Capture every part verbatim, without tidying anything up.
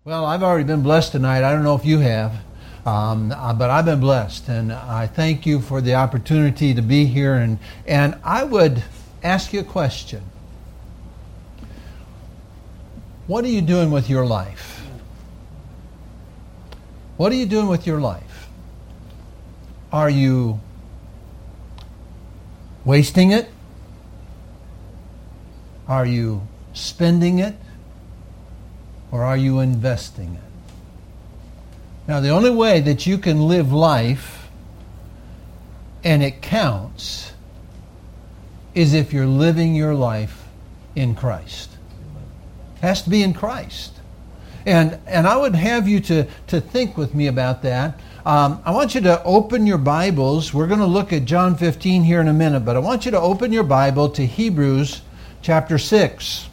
Well, I've already been blessed tonight. I don't know if you have, um, uh, but I've been blessed, and I thank you for the opportunity to be here. And and I would ask you a question. What are you doing with your life? What are you doing with your life? Are you wasting it? Are you spending it? Or are you investing it? Now, the only way that you can live life and it counts is if you're living your life in Christ. It has to be in Christ. And and I would have you to, to think with me about that. Um, I want you to open your Bibles. We're going to look at John fifteen here in a minute, but I want you to open your Bible to Hebrews chapter six.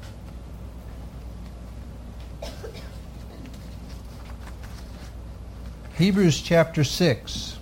Hebrews chapter six.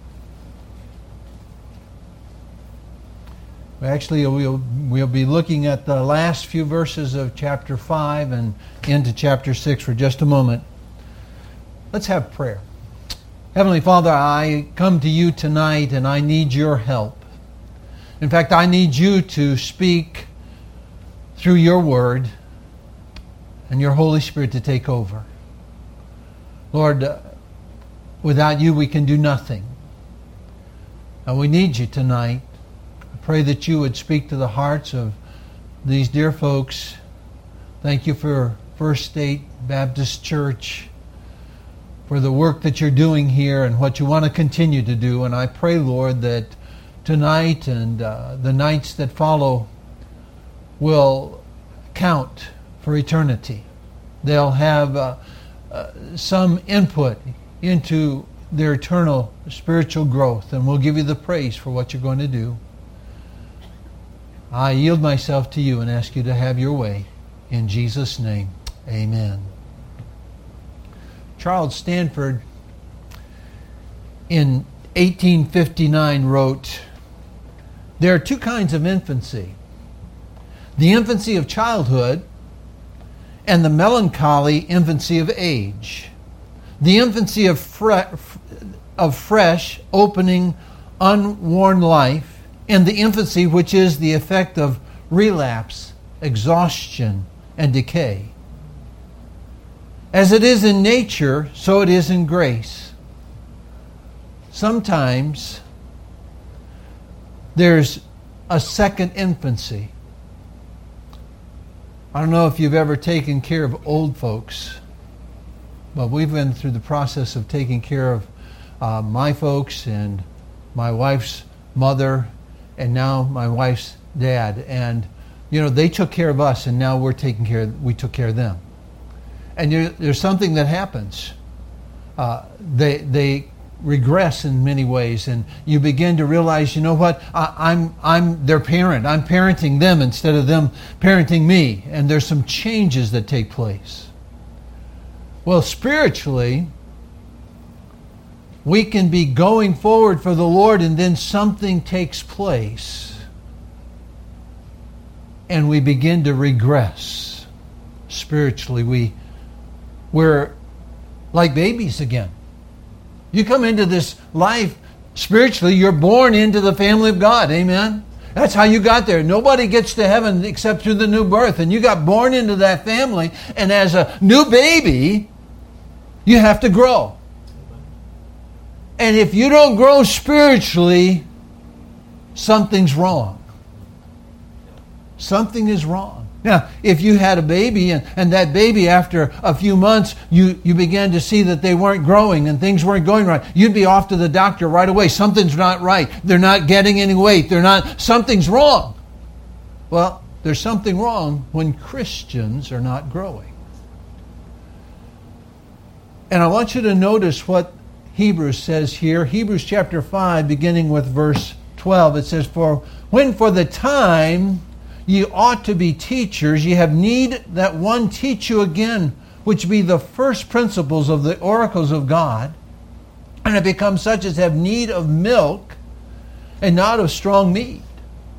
Actually, we'll, we'll be looking at the last few verses of chapter five and into chapter six for just a moment. Let's have prayer. Heavenly Father, I come to you tonight and I need your help. In fact, I need you to speak through your word and your Holy Spirit to take over. Lord, uh, without you, we can do nothing. And we need you tonight. I pray that you would speak to the hearts of these dear folks. Thank you for First State Baptist Church, for the work that you're doing here and what you want to continue to do. And I pray, Lord, that tonight and uh, the nights that follow will count for eternity. They'll have uh, uh, some input into their eternal spiritual growth, and we'll give you the praise for what you're going to do. I yield myself to you and ask you to have your way. In Jesus' name, amen. Charles Stanford in eighteen fifty-nine wrote, "There are two kinds of infancy. The infancy of childhood and the melancholy infancy of age. The infancy of, fre- of fresh, opening, unworn life, and the infancy which is the effect of relapse, exhaustion, and decay. As it is in nature, so it is in grace. Sometimes there's a second infancy." I don't know if you've ever taken care of old folks, but we've been through the process of taking care of uh, my folks and my wife's mother and now my wife's dad. And, you know, they took care of us and now we're taking care of, we took care of them. And there, there's something that happens. Uh, they they regress in many ways, and you begin to realize, you know what, I, I'm I'm their parent. I'm parenting them instead of them parenting me. And there's some changes that take place. Well, spiritually, we can be going forward for the Lord and then something takes place and we begin to regress. Spiritually, we, we're like babies again. You come into this life spiritually, you're born into the family of God. Amen? That's how you got there. Nobody gets to heaven except through the new birth. And you got born into that family. And as a new baby, you have to grow. And if you don't grow spiritually, something's wrong. Something is wrong. Now, if you had a baby and, and that baby, after a few months, you, you began to see that they weren't growing and things weren't going right, you'd be off to the doctor right away. Something's not right. They're not getting any weight. They're not, something's wrong. Well, there's something wrong when Christians are not growing. And I want you to notice what Hebrews says here. Hebrews chapter five, beginning with verse twelve. It says, "For when for the time ye ought to be teachers, ye have need that one teach you again, which be the first principles of the oracles of God, and have become such as have need of milk, and not of strong meat.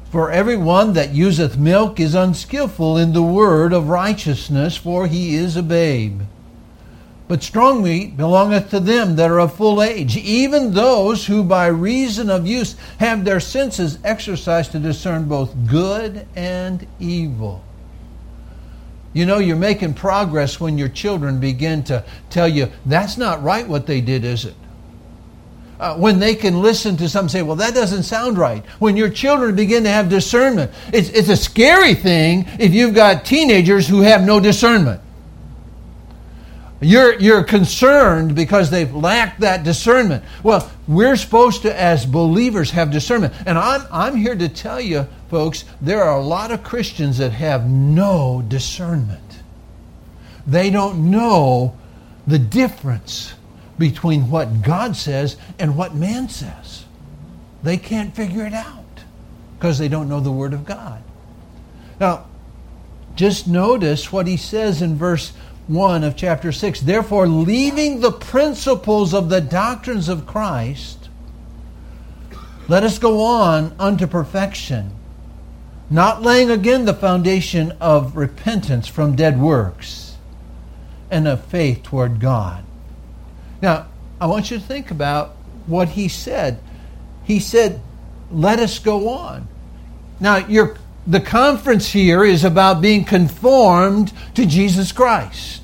For everyone that useth milk is unskillful in the word of righteousness, for he is a babe. But strong meat belongeth to them that are of full age, even those who by reason of use have their senses exercised to discern both good and evil. You know, you're making progress when your children begin to tell you, that's not right what they did, is it? Uh, when they can listen to some say, well, that doesn't sound right. When your children begin to have discernment. It's, it's a scary thing if you've got teenagers who have no discernment. You're, you're concerned because they've lacked that discernment. Well, we're supposed to, as believers, have discernment. And I'm, I'm here to tell you, folks, there are a lot of Christians that have no discernment. They don't know the difference between what God says and what man says. They can't figure it out because they don't know the Word of God. Now, just notice what he says in verse one of chapter six. Therefore, leaving the principles of the doctrines of Christ, let us go on unto perfection, not laying again the foundation of repentance from dead works and of faith toward God. Now, I want you to think about what he said. He said, let us go on. Now, you're, the conference here is about being conformed to Jesus Christ.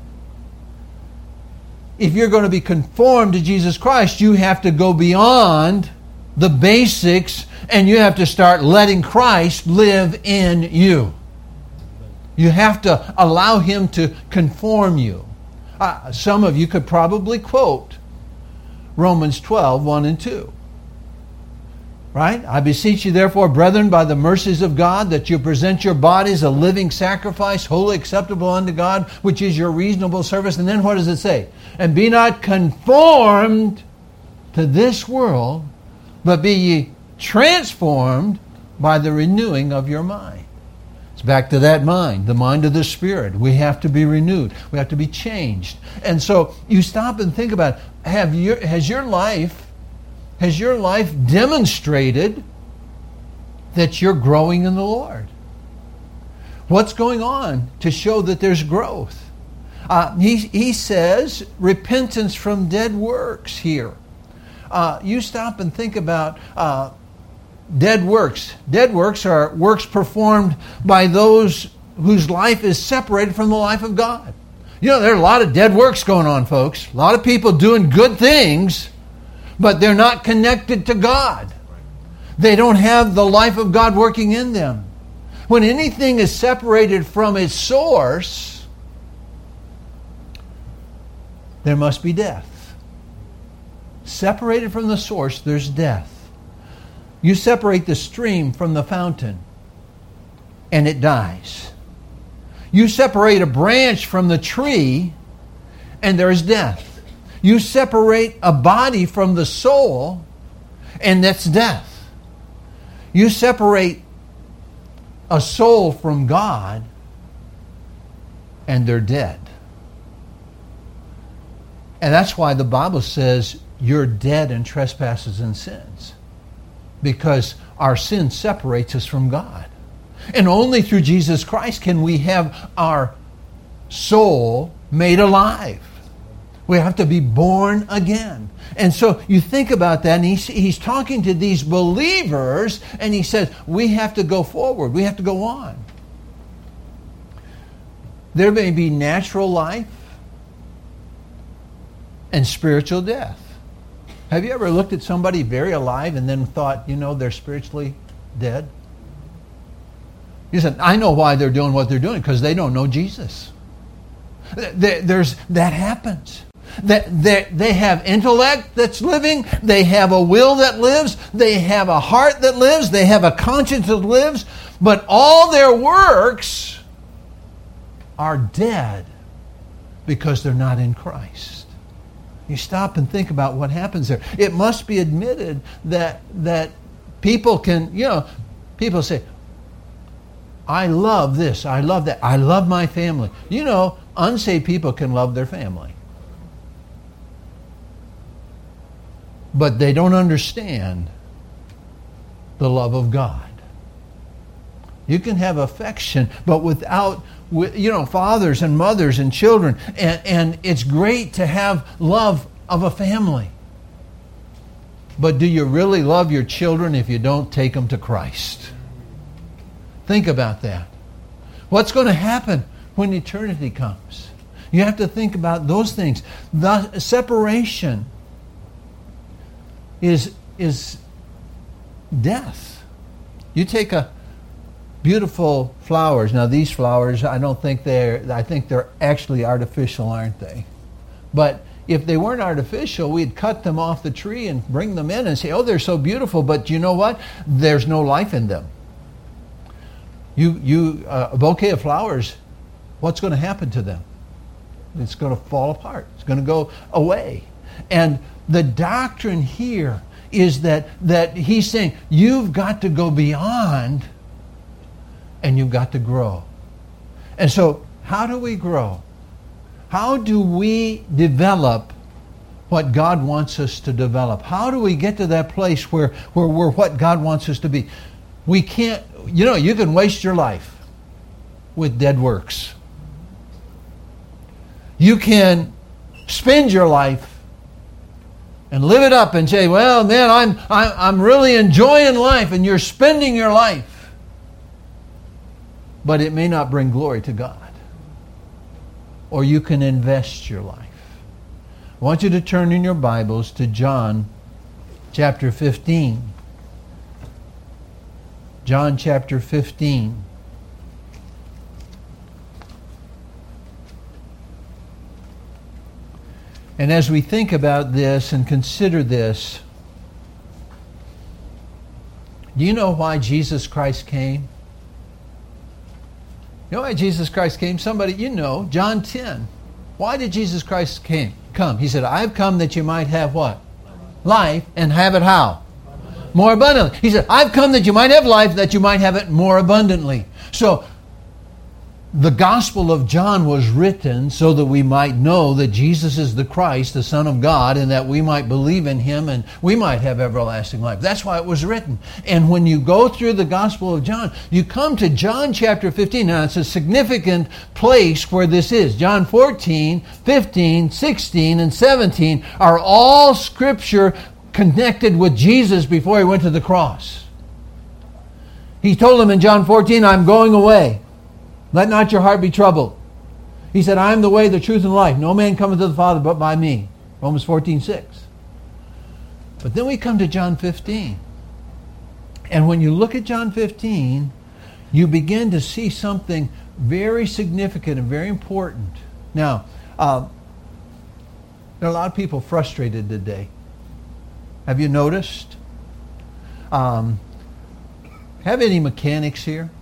If you're going to be conformed to Jesus Christ, you have to go beyond the basics and you have to start letting Christ live in you. You have to allow Him to conform you. Uh, some of you could probably quote Romans twelve, one and two. Right? I beseech you therefore, brethren, by the mercies of God, that you present your bodies a living sacrifice, wholly acceptable unto God, which is your reasonable service. And then what does it say? And be not conformed to this world, but be ye transformed by the renewing of your mind. It's back to that mind, the mind of the Spirit. We have to be renewed. We have to be changed. And so you stop and think about, have your, has your life has your life demonstrated that you're growing in the Lord? What's going on to show that there's growth? Uh, he, he says repentance from dead works here. Uh, you stop and think about uh, dead works. Dead works are works performed by those whose life is separated from the life of God. You know, there are a lot of dead works going on, folks. A lot of people doing good things, but they're not connected to God. They don't have the life of God working in them. When anything is separated from its source, there must be death. Separated from the source, there's death. You separate the stream from the fountain, and it dies. You separate a branch from the tree, and there's death. You separate a body from the soul, and that's death. You separate a soul from God, and they're dead. And that's why the Bible says you're dead in trespasses and sins, because our sin separates us from God. And only through Jesus Christ can we have our soul made alive. We have to be born again. And so you think about that, and he's, he's talking to these believers, and he says, we have to go forward. We have to go on. There may be natural life and spiritual death. Have you ever looked at somebody very alive and then thought, you know, they're spiritually dead? You said, I know why they're doing what they're doing, because they don't know Jesus. There's, that happens. That they, they have intellect that's living. They have a will that lives. They have a heart that lives. They have a conscience that lives. But all their works are dead because they're not in Christ. You stop and think about what happens there. It must be admitted that that people can, you know, people say, I love this, I love that, I love my family. You know, unsaved people can love their family. But they don't understand the love of God. You can have affection, but without, you know, fathers and mothers and children. And, and it's great to have love of a family. But do you really love your children if you don't take them to Christ? Think about that. What's going to happen when eternity comes? You have to think about those things. The separation is, is death. You take a beautiful flowers. Now these flowers, I don't think they're, I think they're actually artificial, aren't they? But if they weren't artificial, we'd cut them off the tree and bring them in and say, oh, they're so beautiful, but you know what? There's no life in them. You, you, uh, a bouquet of flowers, what's going to happen to them? It's going to fall apart. It's going to go away. And the doctrine here is that, that he's saying, you've got to go beyond and you've got to grow. And so, how do we grow? How do we develop what God wants us to develop? How do we get to that place where, where we're what God wants us to be? We can't, you know, you can waste your life with dead works. You can spend your life and live it up and say, well, man, I'm, I'm, I'm really enjoying life, and you're spending your life. But it may not bring glory to God. Or you can invest your life. I want you to turn in your Bibles to John chapter fifteen. John chapter fifteen. And as we think about this and consider this, do you know why Jesus Christ came? You know why Jesus Christ came? Somebody, you know, John ten. Why did Jesus Christ came, come? He said, I've come that you might have what? Life, and have it how? More abundantly. He said, I've come that you might have life, that you might have it more abundantly. So, the Gospel of John was written so that we might know that Jesus is the Christ, the Son of God, and that we might believe in Him and we might have everlasting life. That's why it was written. And when you go through the Gospel of John, you come to John chapter fifteen. Now, it's a significant place where this is. John fourteen, fifteen, sixteen, and seventeen are all Scripture connected with Jesus before He went to the cross. He told them in John fourteen, I'm going away. Let not your heart be troubled. He said, I am the way, the truth, and life. No man cometh to the Father but by me. Romans fourteen, six. But then we come to John fifteen. And when you look at John fifteen, you begin to see something very significant and very important. Now, uh, there are a lot of people frustrated today. Have you noticed? Um, have any mechanics here?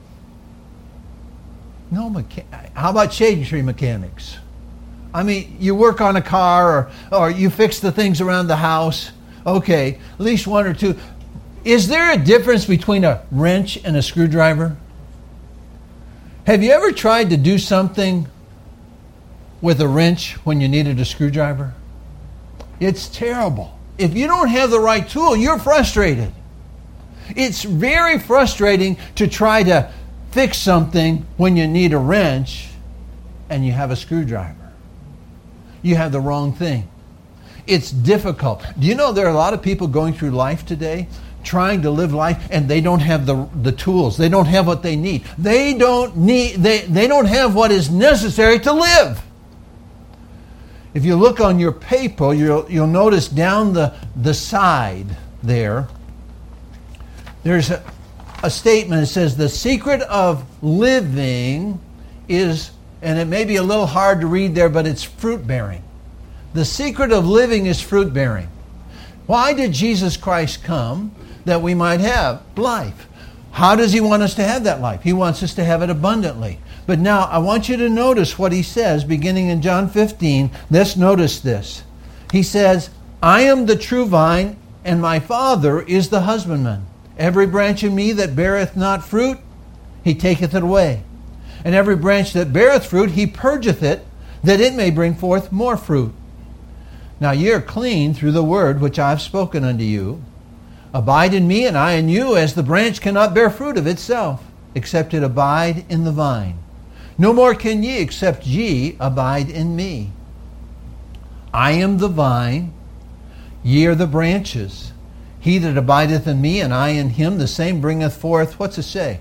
No mecha- How about shade tree mechanics? I mean, you work on a car or, or you fix the things around the house. Okay, at least one or two. Is there a difference between a wrench and a screwdriver? Have you ever tried to do something with a wrench when you needed a screwdriver? It's terrible. If you don't have the right tool, you're frustrated. It's very frustrating to try to fix something when you need a wrench and you have a screwdriver. You have the wrong thing. It's difficult. Do you know there are a lot of people going through life today trying to live life and they don't have the, the tools. They don't have what they need. They don't need they, they don't have what is necessary to live. If you look on your paper, you'll you'll notice down the, the side there, there's a A statement that says the secret of living is, and it may be a little hard to read there, but it's fruit bearing. The secret of living is fruit bearing. Why did Jesus Christ come? That we might have life. How does He want us to have that life? He wants us to have it abundantly. But now I want you to notice what He says beginning in John fifteen. Let's notice this. He says, I am the true vine, and my Father is the husbandman. Every branch in me that beareth not fruit, He taketh it away. And every branch that beareth fruit, He purgeth it, that it may bring forth more fruit. Now ye are clean through the word which I have spoken unto you. Abide in me, and I in you, as the branch cannot bear fruit of itself, except it abide in the vine. No more can ye, except ye abide in me. I am the vine, ye are the branches. He that abideth in me, and I in him, the same bringeth forth, what's it say?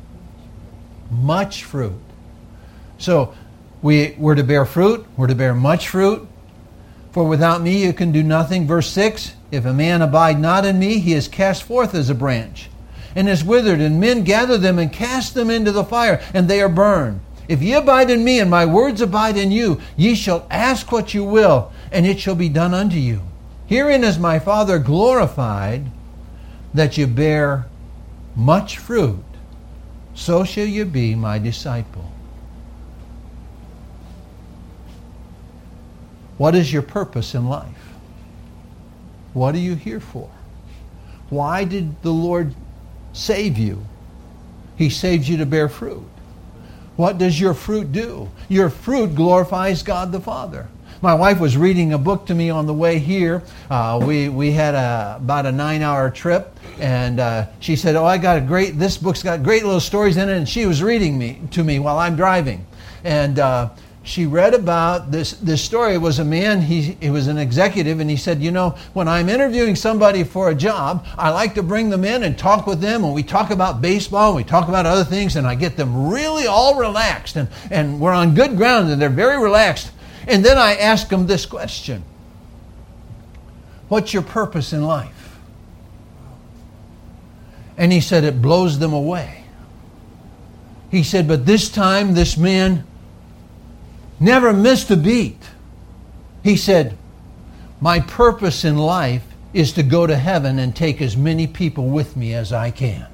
Much fruit. So, we, we're to bear fruit, we're to bear much fruit. For without me you can do nothing. Verse six, if a man abide not in me, he is cast forth as a branch, and is withered, and men gather them and cast them into the fire, and they are burned. If ye abide in me, and my words abide in you, ye shall ask what you will, and it shall be done unto you. Herein is my Father glorified, that ye bear much fruit, so shall ye be my disciple. What is your purpose in life? What are you here for? Why did the Lord save you? He saved you to bear fruit. What does your fruit do? Your fruit glorifies God the Father. My wife was reading a book to me on the way here. Uh, we we had a, about a nine-hour trip, and uh, she said, "Oh, I got a great. This book's got great little stories in it." And she was reading me to me while I'm driving, and uh, she read about this. This story. It was a man. He he was an executive, and he said, "You know, when I'm interviewing somebody for a job, I like to bring them in and talk with them, and we talk about baseball, and we talk about other things, and I get them really all relaxed, and and we're on good ground, and they're very relaxed." And then I ask them this question: what's your purpose in life? And he said it blows them away. He said, but this time this man never missed a beat. He said, my purpose in life is to go to heaven and take as many people with me as I can.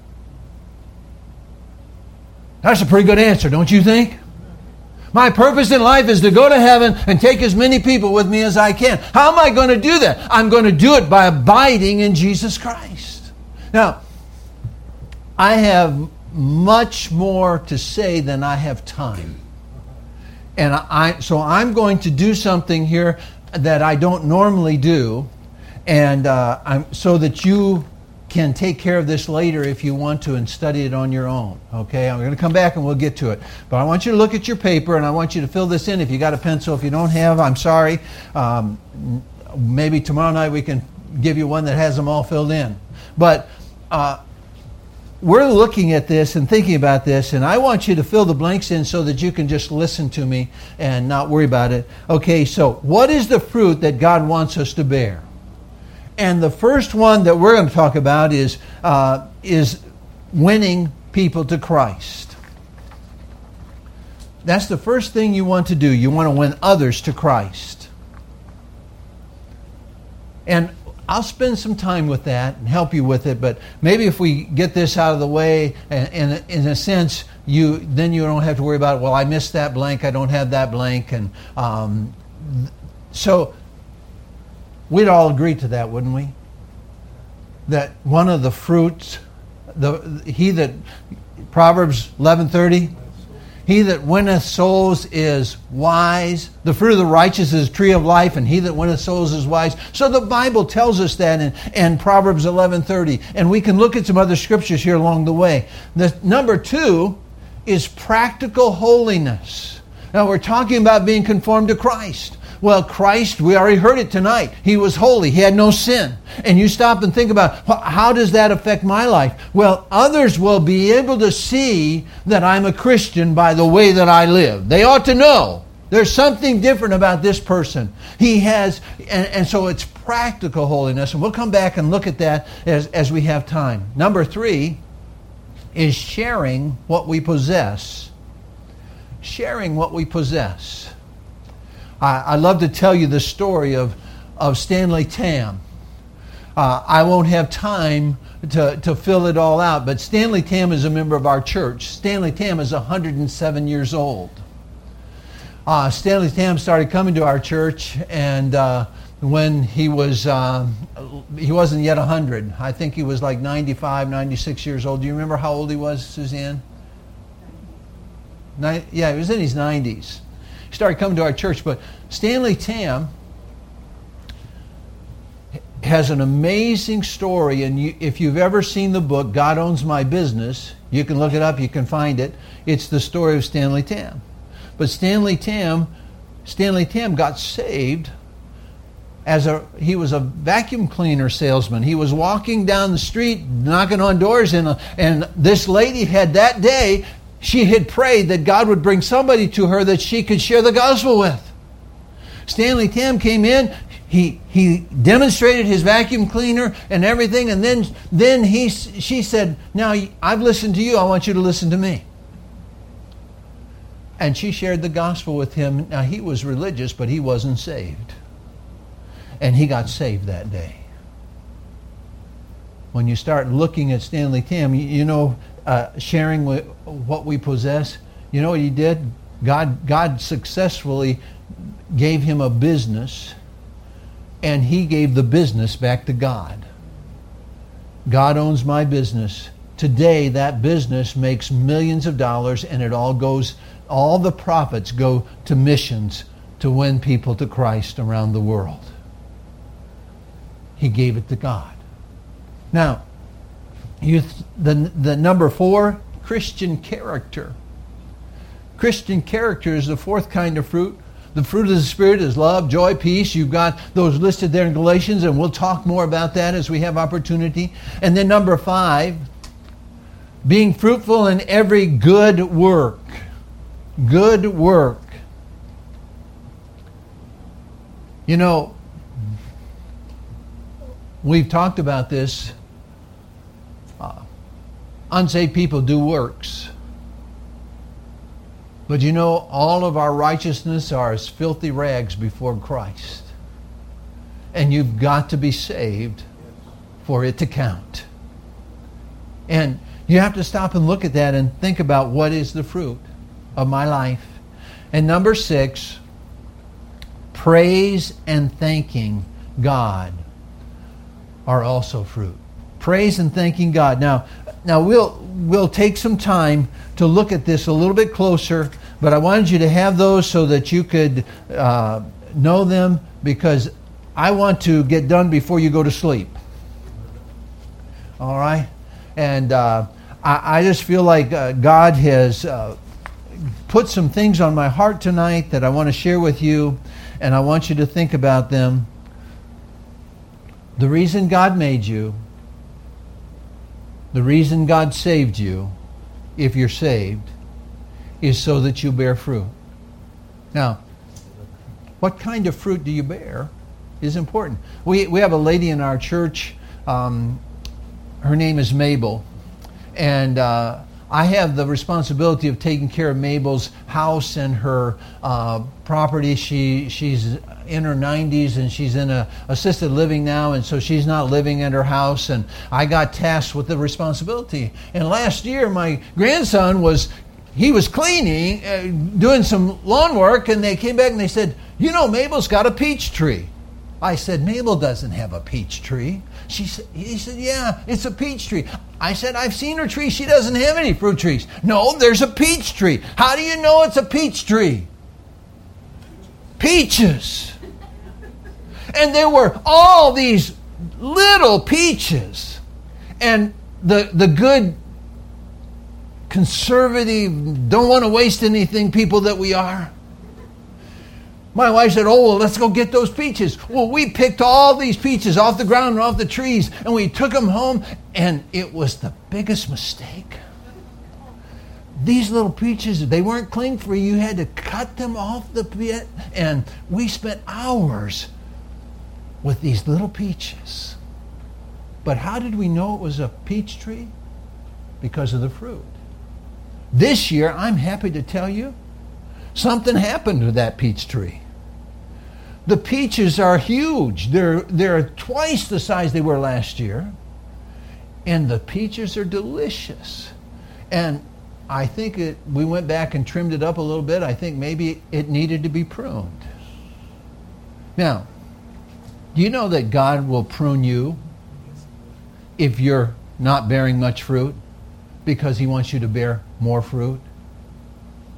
That's a pretty good answer, don't you think? My purpose in life is to go to heaven and take as many people with me as I can. How am I going to do that? I'm going to do it by abiding in Jesus Christ. Now, I have much more to say than I have time. And I, so I'm going to do something here that I don't normally do, and uh, I'm, so that you can take care of this later if you want to and study it on your own. Okay, I'm going to come back and we'll get to it. But I want you to look at your paper and I want you to fill this in. If you got a pencil, if you don't have, I'm sorry. Um, maybe tomorrow night we can give you one that has them all filled in. But uh, we're looking at this and thinking about this, and I want you to fill the blanks in so that you can just listen to me and not worry about it. Okay, so what is the fruit that God wants us to bear? And the first one that we're going to talk about is uh, is winning people to Christ. That's the first thing you want to do. You want to win others to Christ. And I'll spend some time with that and help you with it, but maybe if we get this out of the way, and, and in a sense, you then you don't have to worry about, well, I missed that blank, I don't have that blank. And um, so we'd all agree to that, wouldn't we? That one of the fruits, the he that, Proverbs eleven thirty, he that winneth souls is wise. The fruit of the righteous is a tree of life, and he that winneth souls is wise. So the Bible tells us that in, in Proverbs eleven thirty. And we can look at some other scriptures here along the way. The number two is practical holiness. Now we're talking about being conformed to Christ. Well, Christ, we already heard it tonight. He was holy. He had no sin. And you stop and think about, how does that affect my life? Well, others will be able to see that I'm a Christian by the way that I live. They ought to know. There's something different about this person. He has, and, and so it's practical holiness. And we'll come back and look at that as, as we have time. Number three is sharing what we possess. Sharing what we possess. I love to tell you the story of, of Stanley Tam. Uh, I won't have time to, to fill it all out, but Stanley Tam is a member of our church. Stanley Tam is one hundred seven years old. Uh, Stanley Tam started coming to our church, and uh, when he was, uh, he wasn't yet one hundred. I think he was like ninety-five, ninety-six years old. Do you remember how old he was, Suzanne? Nin- yeah, he was in his nineties. He started coming to our church, but Stanley Tam has an amazing story, and you, if you've ever seen the book God Owns My Business, You can look it up. You can find it. It's the story of Stanley Tam. But Stanley Tam, Stanley Tam got saved as a, he was a vacuum cleaner salesman. He was walking down the street, knocking on doors, and, and this lady had that day, she had prayed that God would bring somebody to her that she could share the gospel with. Stanley Tam came in, he he demonstrated his vacuum cleaner and everything, and then then he she said, "Now I've listened to you, I want you to listen to me." And she shared the gospel with him. Now he was religious, but he wasn't saved. And he got saved that day. When you start looking at Stanley Tam, you, you know, uh, sharing what we possess, you know what he did? God God successfully gave him a business, and he gave the business back to God. God owns my business. Today, that business makes millions of dollars, and it all goes, all the profits go to missions to win people to Christ around the world. He gave it to God. Now, you th- the the number four, Christian character. Christian character is the fourth kind of fruit. The fruit of the Spirit is love, joy, peace. You've got those listed there in Galatians, and we'll talk more about that as we have opportunity. And then number five, being fruitful in every good work. Good work. You know, we've talked about this. Uh, unsaved people do works. But you know, all of our righteousness are as filthy rags before Christ. And you've got to be saved for it to count. And you have to stop and look at that and think about what is the fruit of my life. And number six, praise and thanking God are also fruit. Praise and thanking God. Now, now we'll we'll take some time to look at this a little bit closer, but I wanted you to have those so that you could uh, know them, because I want to get done before you go to sleep. All right? And uh, I, I just feel like uh, God has uh, put some things on my heart tonight that I want to share with you, and I want you to think about them. The reason God made you, the reason God saved you, if you're saved, is so that you bear fruit. Now, what kind of fruit do you bear is important. We we have a lady in our church, um, her name is Mabel, and uh, I have the responsibility of taking care of Mabel's house and her uh, property. She she's in her nineties, and she's in a assisted living now, and so she's not living at her house, and I got tasked with the responsibility. And last year my grandson was he was cleaning, uh, doing some lawn work, and they came back and they said, "You know, Mabel's got a peach tree." I said, "Mabel doesn't have a peach tree." She said, he said, "Yeah, it's a peach tree." I said, "I've seen her tree. She doesn't have any fruit trees." "No, there's a peach tree." "How do you know it's a peach tree?" Peaches. And there were all these little peaches. And the the good, conservative, don't want to waste anything people that we are, my wife said, "Oh, well, let's go get those peaches." Well, we picked all these peaches off the ground and off the trees, and we took them home, and it was the biggest mistake. These little peaches, they weren't cling free. You had to cut them off the pit, and we spent hours with these little peaches. But how did we know it was a peach tree? Because of the fruit. This year, I'm happy to tell you, something happened to that peach tree. The peaches are huge. They're they're twice the size they were last year. And the peaches are delicious. And I think it, we went back and trimmed it up a little bit. I think maybe it needed to be pruned. Now, do you know that God will prune you if you're not bearing much fruit? Because He wants you to bear more fruit.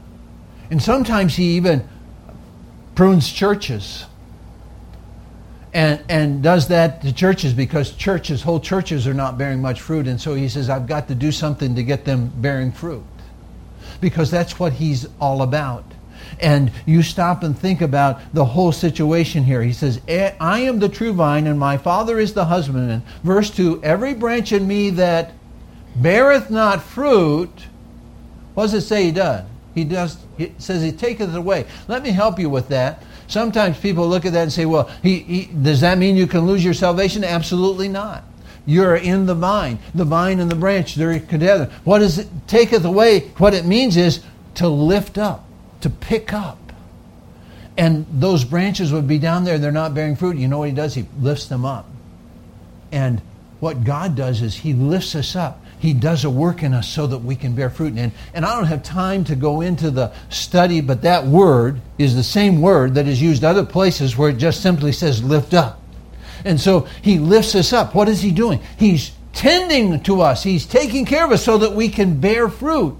And sometimes He even prunes churches. and and does that to churches because churches, whole churches are not bearing much fruit. And so he says, I've got to do something to get them bearing fruit. Because that's what he's all about. And you stop and think about the whole situation here. He says, I am the true vine, and my Father is the husbandman. Verse two, every branch in me that beareth not fruit, what does it say he does? He does. It says he taketh it away. Let me help you with that. Sometimes people look at that and say, well, he, he, does that mean you can lose your salvation? Absolutely not. You're in the vine. The vine and the branch, they're together. What does it taketh away? What it means is to lift up, to pick up. And those branches would be down there, they're not bearing fruit. You know what he does? He lifts them up. And what God does is he lifts us up. He does a work in us so that we can bear fruit. And, and I don't have time to go into the study, but that word is the same word that is used other places where it just simply says lift up. And so he lifts us up. What is he doing? He's tending to us. He's taking care of us so that we can bear fruit.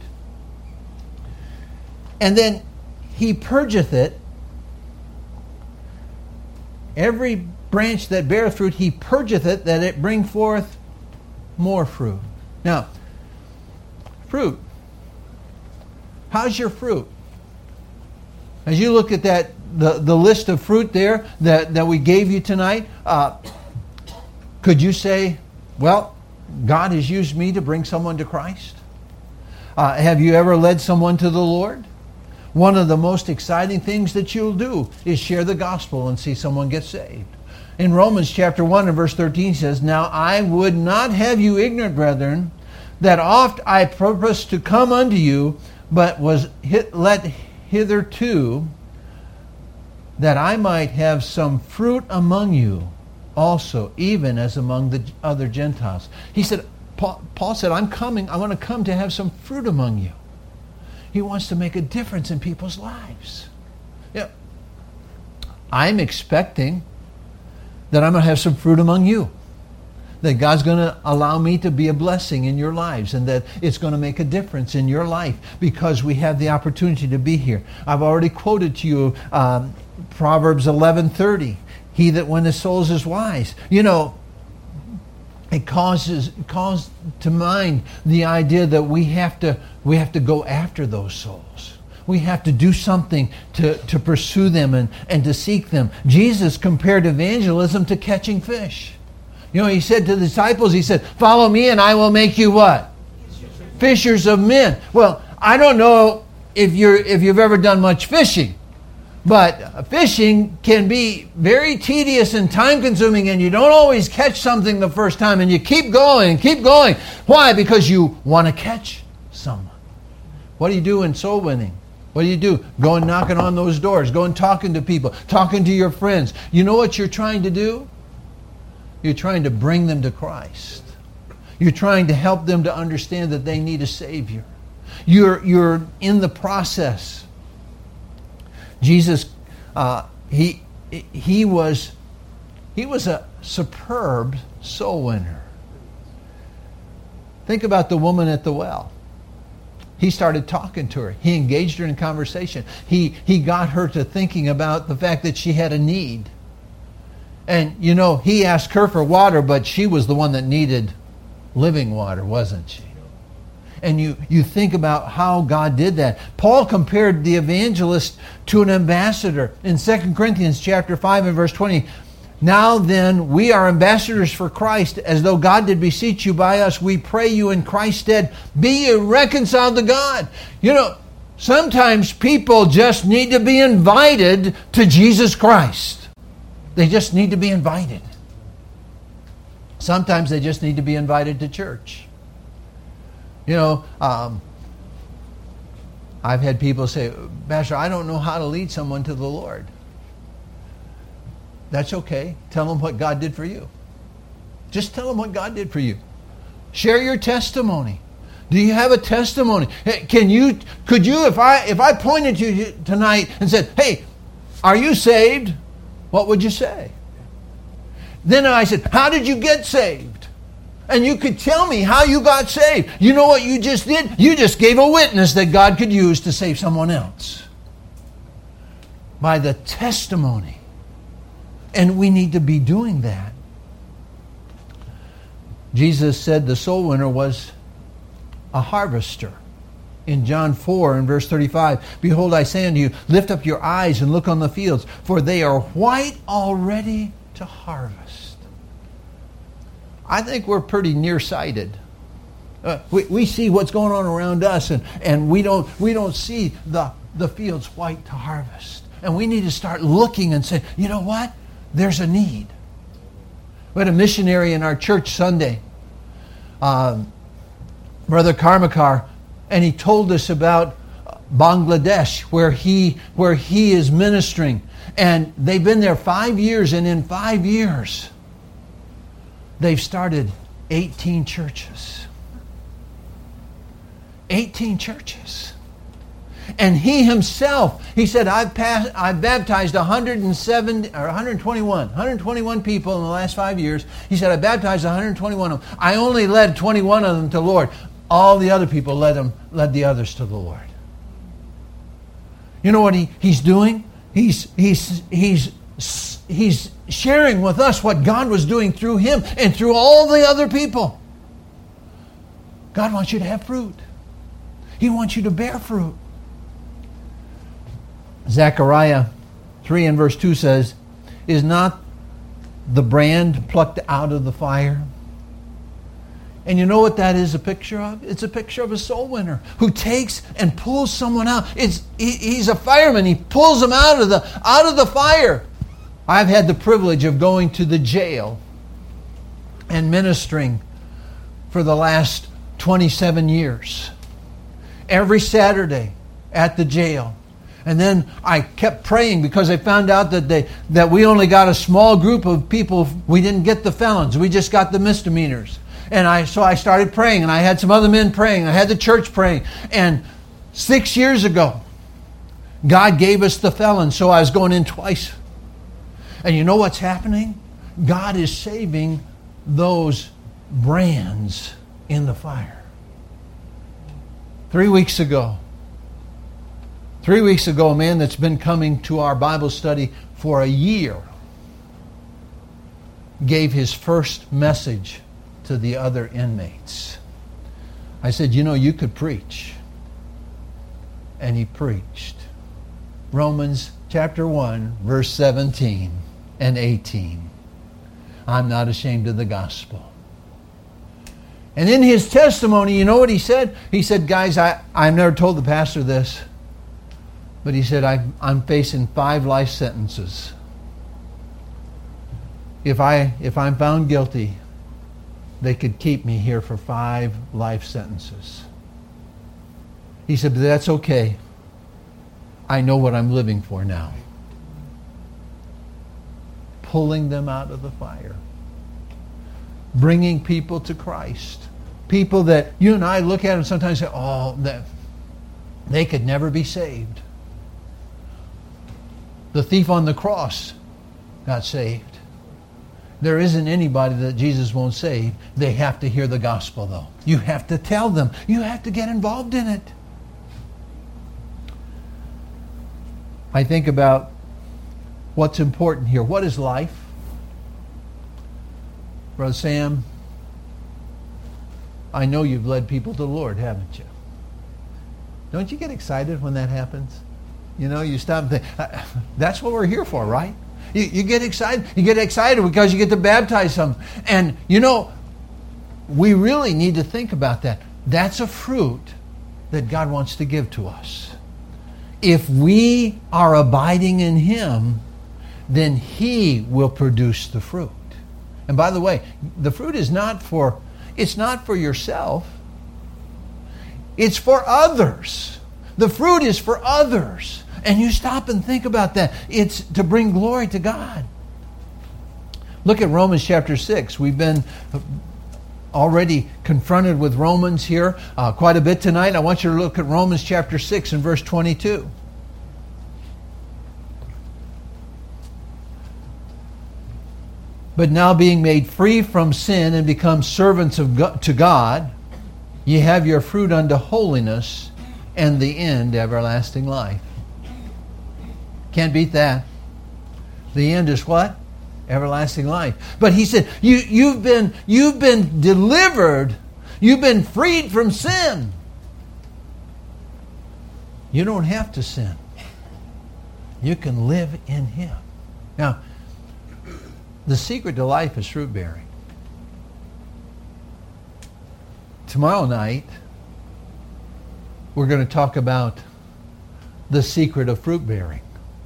And then he purgeth it. Every branch that beareth fruit, he purgeth it that it bring forth more fruit. Now, fruit. How's your fruit? As you look at that, the, the list of fruit there that, that we gave you tonight, uh, could you say, well, God has used me to bring someone to Christ? Uh, have you ever led someone to the Lord? One of the most exciting things that you'll do is share the gospel and see someone get saved. In Romans chapter one and verse thirteen says, now I would not have you ignorant, brethren, that oft I purposed to come unto you, but was hit, let hitherto, that I might have some fruit among you also, even as among the other Gentiles. He said, Paul, Paul said, I'm coming, I want to come to have some fruit among you. He wants to make a difference in people's lives. Yeah. I'm expecting that I'm going to have some fruit among you. That God's going to allow me to be a blessing in your lives, and that it's going to make a difference in your life because we have the opportunity to be here. I've already quoted to you um, Proverbs eleven thirty. He that winneth souls is wise. You know, it causes calls to mind the idea that we have to we have to go after those souls. We have to do something to, to pursue them and, and to seek them. Jesus compared evangelism to catching fish. You know, he said to the disciples, he said, follow me and I will make you what? Fishers of men. Well, I don't know if you're if you've ever done much fishing, but fishing can be very tedious and time consuming, and you don't always catch something the first time, and you keep going and keep going. Why? Because you want to catch someone. What do you do in soul winning? What do you do? Going knocking on those doors, going talking to people, talking to your friends. You know what you're trying to do? You're trying to bring them to Christ. You're trying to help them to understand that they need a Savior. You're, you're in the process. Jesus, uh, he, he, was, he was a superb soul winner. Think about the woman at the well. He started talking to her. He engaged her in conversation. He, he got her to thinking about the fact that she had a need. And, you know, he asked her for water, but she was the one that needed living water, wasn't she? And you, you think about how God did that. Paul compared the evangelist to an ambassador. In Second Corinthians chapter five and verse twenty, now then, we are ambassadors for Christ, as though God did beseech you by us. We pray you in Christ's stead, be ye reconciled to God. You know, sometimes people just need to be invited to Jesus Christ. They just need to be invited. Sometimes they just need to be invited to church. You know, um, I've had people say, Pastor, I don't know how to lead someone to the Lord. That's okay. Tell them what God did for you. Just tell them what God did for you. Share your testimony. Do you have a testimony? Can you, could you, if I, if I pointed to you tonight and said, hey, are you saved? What would you say? Then I said, how did you get saved? And you could tell me how you got saved. You know what you just did? You just gave a witness that God could use to save someone else. By the testimony And we need to be doing that. Jesus said the soul winner was a harvester. In John four and verse thirty-five, behold, I say unto you, lift up your eyes and look on the fields, for they are white already to harvest. I think we're pretty nearsighted. Uh, we, we see what's going on around us, and, and we don't we don't see the, the fields white to harvest. And we need to start looking and say, you know what? There's a need. We had a missionary in our church Sunday, um, Brother Karmakar, and he told us about Bangladesh, where he where he is ministering. And they've been there five years, and in five years, they've started eighteen churches. eighteen churches. And he himself, he said, I've passed, I've baptized one hundred seven or one hundred twenty-one, one hundred twenty-one people in the last five years. He said, I baptized one hundred twenty-one of them. I only led twenty-one of them to the Lord. All the other people led them, led the others to the Lord. You know what he, he's doing? He's he's he's he's sharing with us what God was doing through him and through all the other people. God wants you to have fruit. He wants you to bear fruit. Zechariah three and verse two says, is not the brand plucked out of the fire? And you know what that is a picture of? It's a picture of a soul winner who takes and pulls someone out. It's he, he's a fireman. He pulls them out of the out of the fire. I've had the privilege of going to the jail and ministering for the last twenty-seven years. Every Saturday at the jail. And then I kept praying because I found out that they that we only got a small group of people. We didn't get the felons. We just got the misdemeanors. And I so I started praying, and I had some other men praying. I had the church praying. And six years ago, God gave us the felons, so I was going in twice. And you know what's happening? God is saving those brands in the fire. Three weeks ago, three weeks ago, a man that's been coming to our Bible study for a year gave his first message to the other inmates. I said, you know, you could preach. And he preached. Romans chapter one, verse seventeen and eighteen. I'm not ashamed of the gospel. And in his testimony, you know what he said? He said, guys, I, I've never told the pastor this, but he said, I, I'm facing five life sentences. If, I, if I'm found guilty, they could keep me here for five life sentences. He said, but that's okay. I know what I'm living for now. Pulling them out of the fire. Bringing people to Christ. People that you and I look at and sometimes say, oh, that they could never be saved. The thief on the cross got saved. There isn't anybody that Jesus won't save. They have to hear the gospel, though. You have to tell them. You have to get involved in it. I think about what's important here. What is life? Brother Sam, I know you've led people to the Lord, haven't you? Don't you get excited when that happens? You know, you stop and think, that's what we're here for, right? You, you get excited. You get excited because you get to baptize them. And, you know, we really need to think about that. That's a fruit that God wants to give to us. If we are abiding in Him, then He will produce the fruit. And by the way, the fruit is not for, it's not for yourself. It's for others. The fruit is for others. And you stop and think about that. It's to bring glory to God. Look at Romans chapter six. We've been already confronted with Romans here uh, quite a bit tonight. I want you to look at Romans chapter six and verse twenty-two. But now being made free from sin and become servants of God, to God, ye have your fruit unto holiness, and the end everlasting life. Can't beat that. The end is what? everlasting life. But he said, you, you've been, you've been delivered. You've been freed from sin. You don't have to sin. You can live in Him. Now, the secret to life is fruit bearing. Tomorrow night, we're going to talk about the secret of fruit bearing.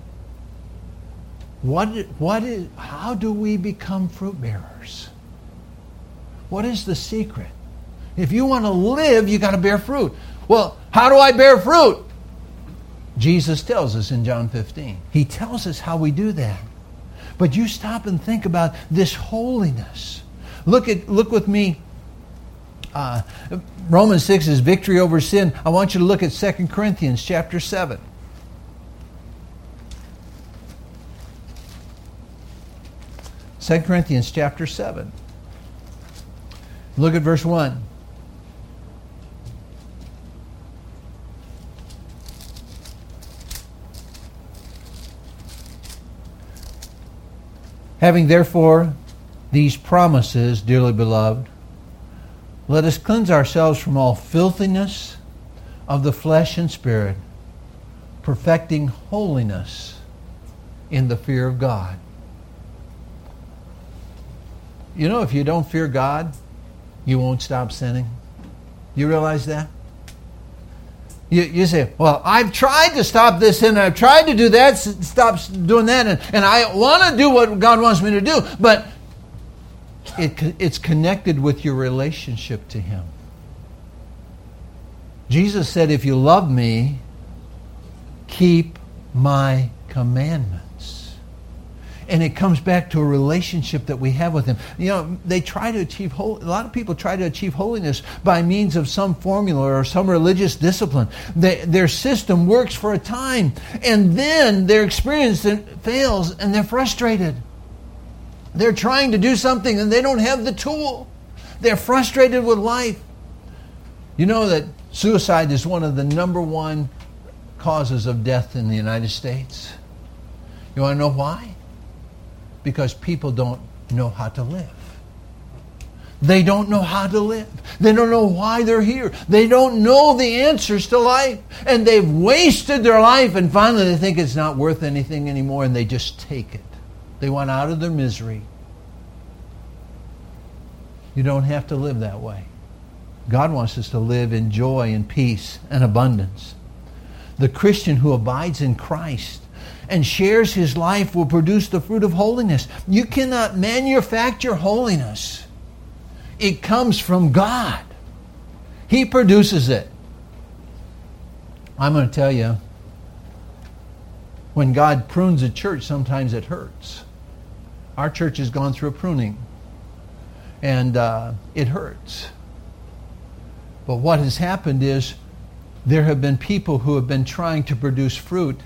What, what is, how do we become fruit bearers? What is the secret? If you want to live, you got to bear fruit. Well, how do I bear fruit? Jesus tells us in John fifteen. He tells us how we do that. But you stop and think about this holiness. Look at look with me. Uh, Romans six is victory over sin. I want you to look at Second Corinthians chapter seven. Second Corinthians chapter seven. Look at verse one. Having therefore these promises, dearly beloved, let us cleanse ourselves from all filthiness of the flesh and spirit, perfecting holiness in the fear of God. You know, if you don't fear God, you won't stop sinning. You realize that? You, you say, well, I've tried to stop this and I've tried to do that, stop doing that, and, and I want to do what God wants me to do, but it, it's connected with your relationship to Him. Jesus said, if you love me, keep my commandments. And it comes back to a relationship that we have with Him. You know, they try to achieve hol- a lot of people try to achieve holiness by means of some formula or some religious discipline. They, their system works for a time, and then their experience fails, and they're frustrated. They're trying to do something, and they don't have the tool. They're frustrated with life. You know that suicide is one of the number one causes of death in the United States. You want to know why? Because people don't know how to live. They don't know how to live. They don't know why they're here. They don't know the answers to life. And they've wasted their life, and finally they think it's not worth anything anymore, and they just take it. They want out of their misery. You don't have to live that way. God wants us to live in joy and peace and abundance. The Christian who abides in Christ and shares his life will produce the fruit of holiness. You cannot manufacture holiness. It comes from God. He produces it. I'm going to tell you, when God prunes a church, sometimes it hurts. Our church has gone through a pruning, and uh, it hurts. But what has happened is there have been people who have been trying to produce fruit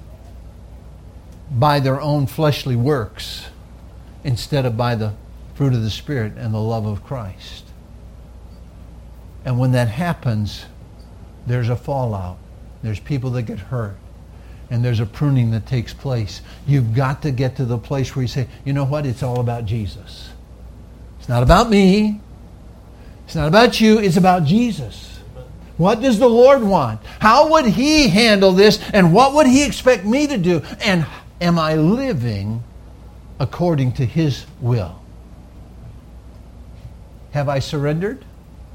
by their own fleshly works instead of by the fruit of the Spirit and the love of Christ. And when that happens, there's a fallout. There's people that get hurt. And there's a pruning that takes place. You've got to get to the place where you say, you know what? It's all about Jesus. It's not about me. It's not about you. It's about Jesus. What does the Lord want? How would He handle this? And what would He expect me to do? And am I living according to His will? Have I surrendered?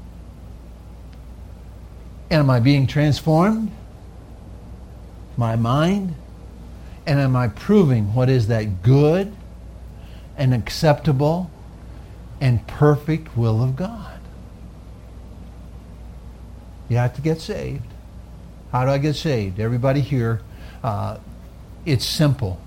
Am I being transformed? My mind? And am I proving what is that good and acceptable and perfect will of God? You have to get saved. How do I get saved? Everybody here, uh, it's simple.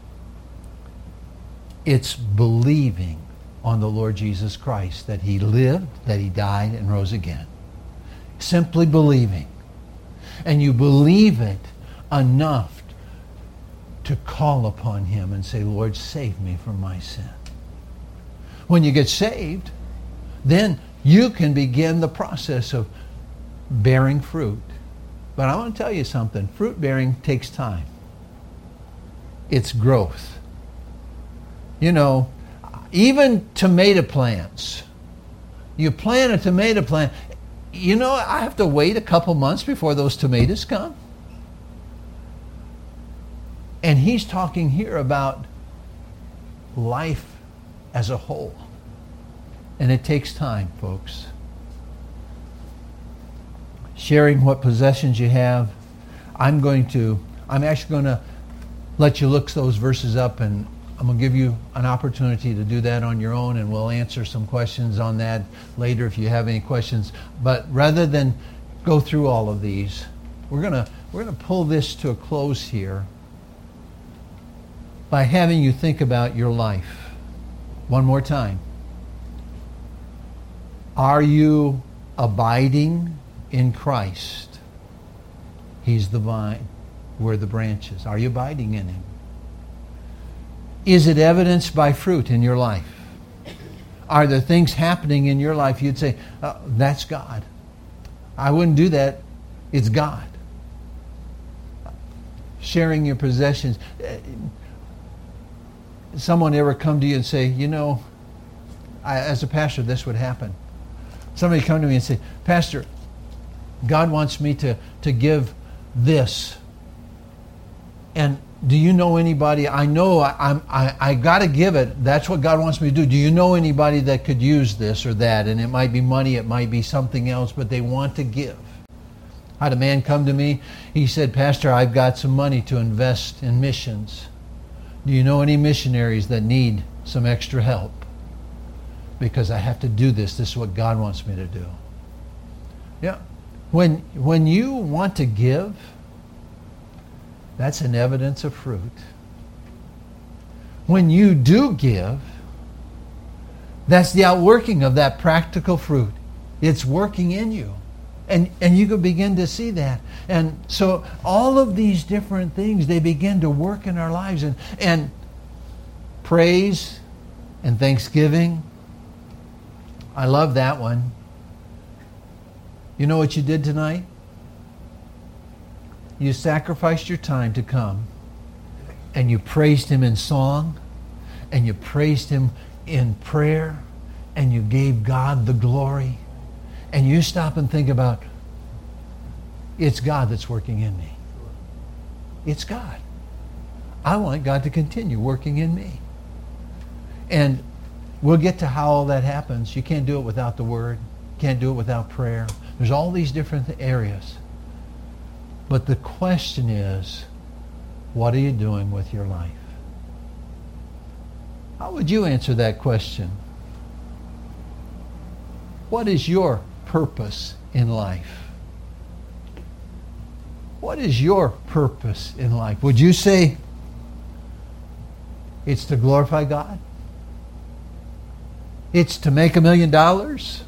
It's believing on the Lord Jesus Christ, that He lived, that He died, and rose again. Simply believing. And you believe it enough to call upon Him and say, Lord, save me from my sin. When you get saved, then you can begin the process of bearing fruit. But I want to tell you something. Fruit bearing takes time. It's growth. You know, even tomato plants. You plant a tomato plant. You know, I have to wait a couple months before those tomatoes come. And he's talking here about life as a whole. And it takes time, folks. Sharing what possessions you have. I'm going to, I'm actually going to let you look those verses up, and I'm going to give you an opportunity to do that on your own, and we'll answer some questions on that later if you have any questions. But rather than go through all of these, we're going to we're going to pull this to a close here by having you think about your life. One more time. Are you abiding in Christ? He's the vine. We're the branches. Are you abiding in Him? Is it evidenced by fruit in your life? Are there things happening in your life you'd say, oh, that's God? I wouldn't do that. It's God. Sharing your possessions. Someone ever come to you and say, you know, I, as a pastor, this would happen. Somebody come to me and say, Pastor, God wants me to, to give this. And do you know anybody? I know I, I'm, I, I got to give it. That's what God wants me to do. Do you know anybody that could use this or that? And it might be money, it might be something else, but they want to give. I had a man come to me. He said, Pastor, I've got some money to invest in missions. Do you know any missionaries that need some extra help? Because I have to do this. This is what God wants me to do. Yeah. When, when you want to give, that's an evidence of fruit. When you do give, that's the outworking of that practical fruit. It's working in you. And, and you can begin to see that. And so all of these different things, they begin to work in our lives. And, and praise and thanksgiving. I love that one. You know what you did tonight? You sacrificed your time to come, and you praised Him in song, and you praised Him in prayer, and you gave God the glory. And you stop and think about, it's God that's working in me. It's God. I want God to continue working in me. And we'll get to how all that happens. You can't do it without the Word. You can't do it without prayer. There's all these different areas. But the question is, what are you doing with your life? How would you answer that question? What is your purpose in life? What is your purpose in life? Would you say it's to glorify God? It's to make a million dollars?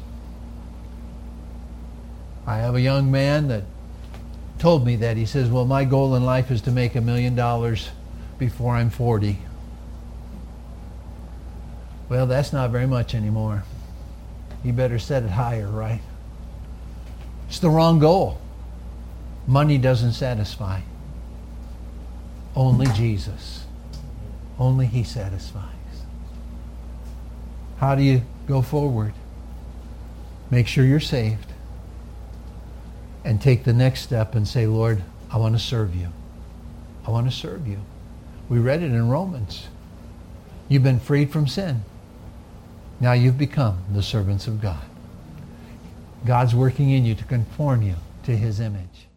I have a young man that told me that. He says, well, my goal in life is to make a million dollars before I'm forty. Well, that's not very much anymore. You better set it higher, right? It's the wrong goal. Money doesn't satisfy. Only Jesus. Only He satisfies. How do you go forward? Make sure you're saved. And take the next step and say, Lord, I want to serve You. I want to serve You. We read it in Romans. You've been freed from sin. Now you've become the servants of God. God's working in you to conform you to His image.